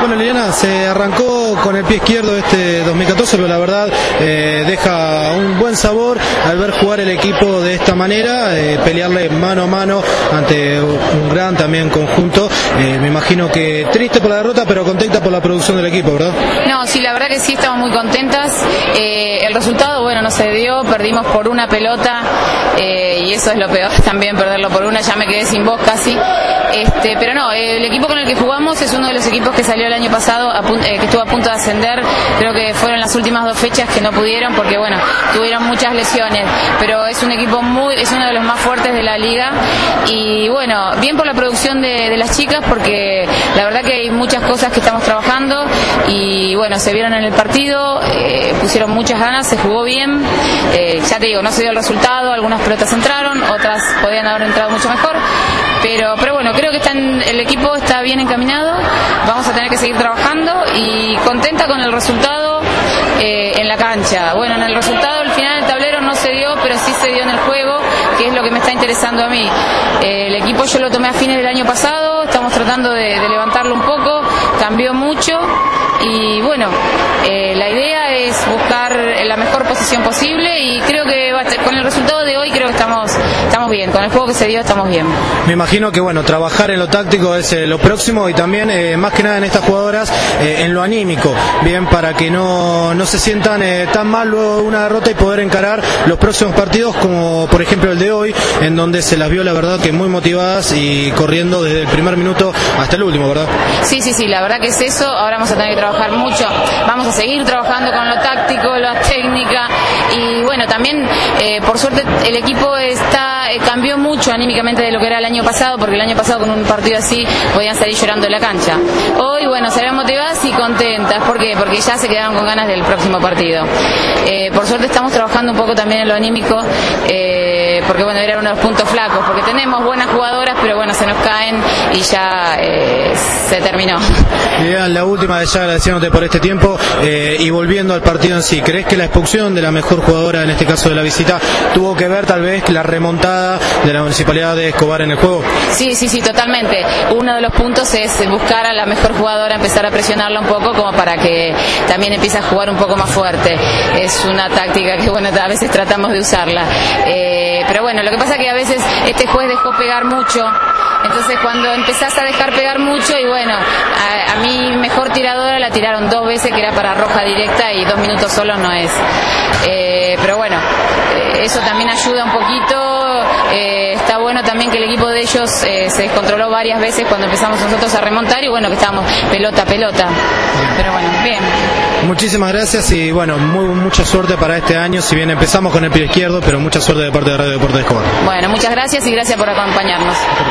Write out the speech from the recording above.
Bueno, Liliana, se arrancó con el pie izquierdo este 2014, pero la verdad deja un buen sabor al ver jugar el equipo de esta manera, pelearle mano a mano ante un gran también conjunto. Me imagino que triste por la derrota, pero contenta por la producción del equipo, ¿verdad? No, sí, la verdad que sí, estamos muy contentas. El resultado, bueno, no se dio, perdimos por una pelota, y eso es lo peor también, perderlo por una, ya me quedé sin voz casi. Pero no, el equipo con el que jugamos es uno de los equipos que salió el año pasado, que estuvo a punto de ascender. Creo que fueron las últimas 2 fechas que no pudieron porque, bueno, tuvieron muchas lesiones, pero es un equipo es uno de los más fuertes de la liga. Y bueno, bien por la producción de las chicas, porque la verdad que hay muchas cosas que estamos trabajando y bueno, se vieron en el partido, pusieron muchas ganas, se jugó bien. Ya te digo, no se dio el resultado, algunas pelotas entraron, otras podían haber entrado mucho mejor, pero bueno, creo que el equipo está bien encaminado, vamos a tener que seguir trabajando y contenta con el resultado en la cancha. Bueno, en el resultado, al final del tablero no se dio, pero sí se dio en el juego, que es lo que me está interesando a mí. El equipo yo lo tomé a fines del año pasado, estamos tratando de levantarlo un poco, cambió mucho y bueno, la idea es buscar la mejor posición posible y creo que con el resultado de hoy creo que estamos bien, con el juego que se dio estamos bien. Me imagino que bueno, trabajar en lo táctico es lo próximo y también más que nada en estas jugadoras en lo anímico, bien, para que no se sientan tan mal luego de una derrota y poder encarar los próximos partidos, como por ejemplo el de hoy, en donde se las vio la verdad que muy motivadas y corriendo desde el primer minuto hasta el último, ¿verdad? Sí, la verdad que es eso. Ahora vamos a tener que trabajar mucho, vamos a seguir trabajando con lo táctico, la técnica y bueno, también por suerte el equipo cambió mucho anímicamente de lo que era el año pasado, porque el año pasado con un partido así podían salir llorando de la cancha. Hoy, bueno, se ven motivadas y contentas. ¿Por qué? Porque ya se quedaron con ganas del próximo partido. Por suerte estamos trabajando un poco también en lo anímico, porque bueno, era uno de los puntos flacos, porque tenemos buenas jugadoras, pero bueno, se nos caen y ya se terminó. Bien, la última, ya agradeciéndote por este tiempo y volviendo al partido en sí, ¿crees que la expulsión de la mejor jugadora, en este caso de la visita, tuvo que ver tal vez la remontada de la Municipalidad de Escobar en el juego? Sí, totalmente. Uno de los puntos es buscar a la mejor jugadora, empezar a presionarla un poco como para que también empiece a jugar un poco más fuerte. Es una táctica que bueno, a veces tratamos de usarla. Pero bueno, lo que pasa es que a veces este juez dejó pegar mucho. Entonces cuando empezás a dejar pegar mucho y bueno, a mi mejor tiradora la tiraron 2 veces, que era para roja directa y 2 minutos solo no es. Pero bueno, eso también ayuda un poquito. Está bueno también que el equipo de ellos se descontroló varias veces cuando empezamos nosotros a remontar y bueno, que estábamos pelota. Pero bueno, bien. Muchísimas gracias y bueno, mucha suerte para este año, si bien empezamos con el pie izquierdo, pero mucha suerte de parte de Radio Deportes de Escobar. Bueno, muchas gracias y gracias por acompañarnos.